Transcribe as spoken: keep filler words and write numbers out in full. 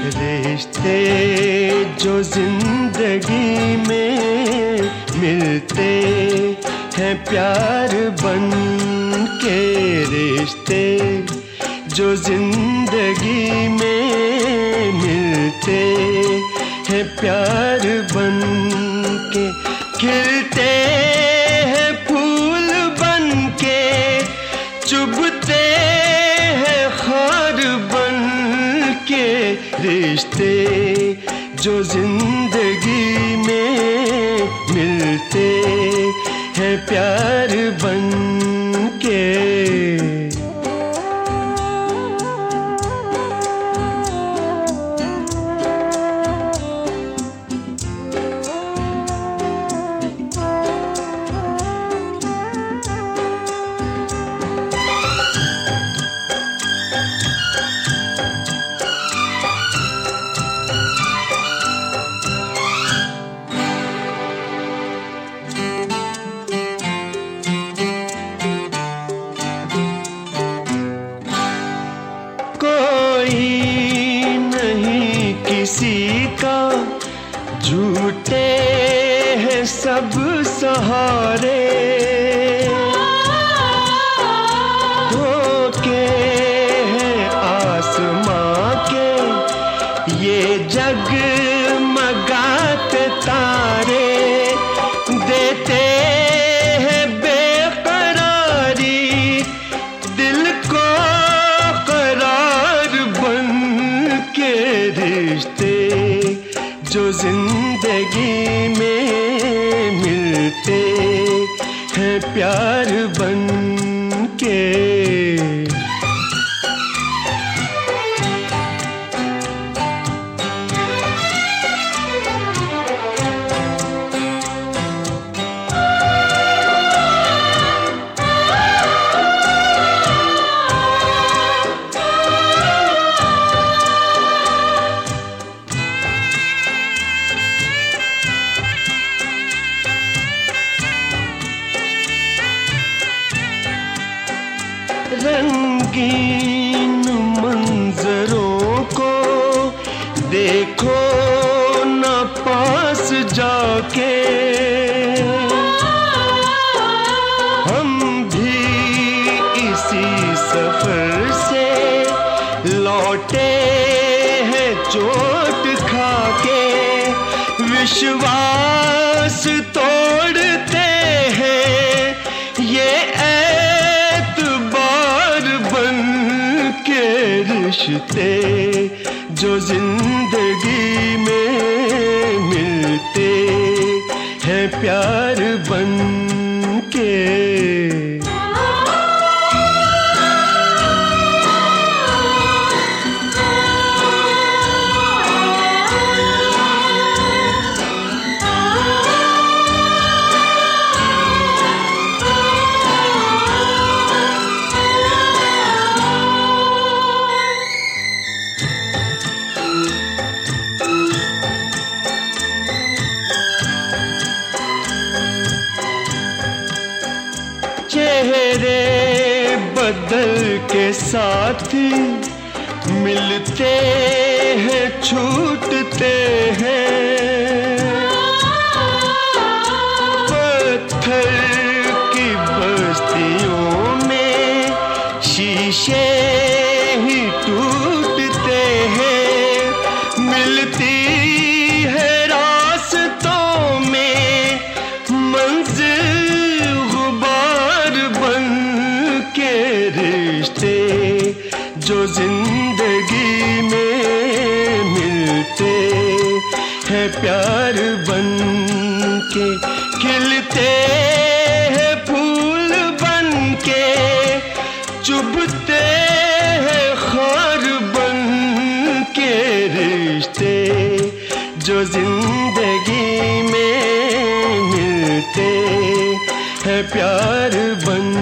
रिश्ते जो जिंदगी में मिलते हैं प्यार बन के, रिश्ते जो जिंदगी में मिलते हैं प्यार बन के, खिलते हैं फूल बन के, चुभते हैं खार बन के, रिश्ते जो जिंदगी में मिलते हैं प्यार बन के। किसी का झूठे हैं सब सहारे, धोखे हैं आसमां के ये जगमगाते तारे, देते हैं बेकरारी दिल को करार बन के, रिश्ते जो जिंदगी में मिलते हैं प्यार बन के। रंगीन मंजरों को देखो न पास जाके, हम भी इसी सफर से लौटे हैं चोट खाके, विश्वास तोड़ते हैं ये रिश्ते जो जिंदगी में मिलते हैं प्यार बन के। चेहरे बदल के साथ मिलते हैं छूटते हैं, पत्थर की बस्तियों में शीशे ही टूटते हैं, मिलती है रास्तों में मंजिल रिश्ते जो जिंदगी में मिलते हैं प्यार बन के, खिलते हैं फूल बन के, चुभते हैं खार बन के, रिश्ते जो जिंदगी में मिलते हैं प्यार बन